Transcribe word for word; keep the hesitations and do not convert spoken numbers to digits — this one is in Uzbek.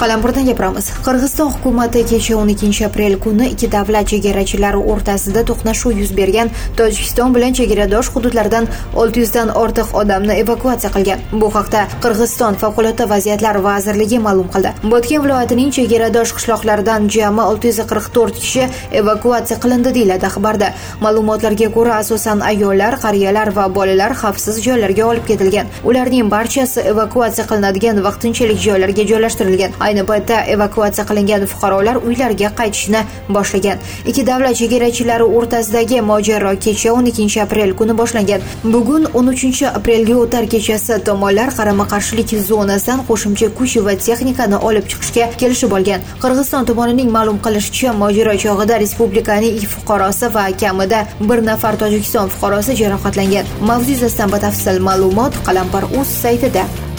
Qalampirdan gapiramiz. Qirg'iziston hukumati kecha o'n ikkinchi aprel kuni ikki davlat chegarachilari o'rtasida to'qnashuv yuz bergan Tojikiston bilan chegaradosh hududlardan olti yuz dan ortiq odamni evakuatsiya qilgan. Bu haqda Qirg'iziston favqulodda vaziyatlar vazirligi ma'lum qildi. Botken viloyatining chegaradosh qishloqlaridan jami olti yuz qirq to'rt kishi evakuatsiya qilindi deyiladi xabarda. Ma'lumotlarga ko'ra, asosan ayollar, qariyalar va bolalar xavfsiz joylarga olib ketilgan. Ularning barchasi evakuatsiya qilinadigan vaqtinchalik joylarga joylashtirilgan. Ayni paytda evakuatsiya qilingan fuqarolar uylariga qaytishni boshlagan. Ikki davlat chegarachilari o'rtasidagi mojaro kecha o'n ikkinchi aprel kuni boshlangan. Bugun o'n uchinchi aprelga o'tar kechasi tomonlar qarama-qarshilik zonasidan qo'shimcha kuch va texnikani olib chiqishga kelishib olgan. Qirg'iziston tomonining ma'lum qilishicha, mojaro chog'ida respublikaning ikki fuqarosi va kamida bir nafar Tojikiston fuqarosi jarohatlangan. Mavzu yuzasidan batafsil ma'lumot Qalampir.uz saytida.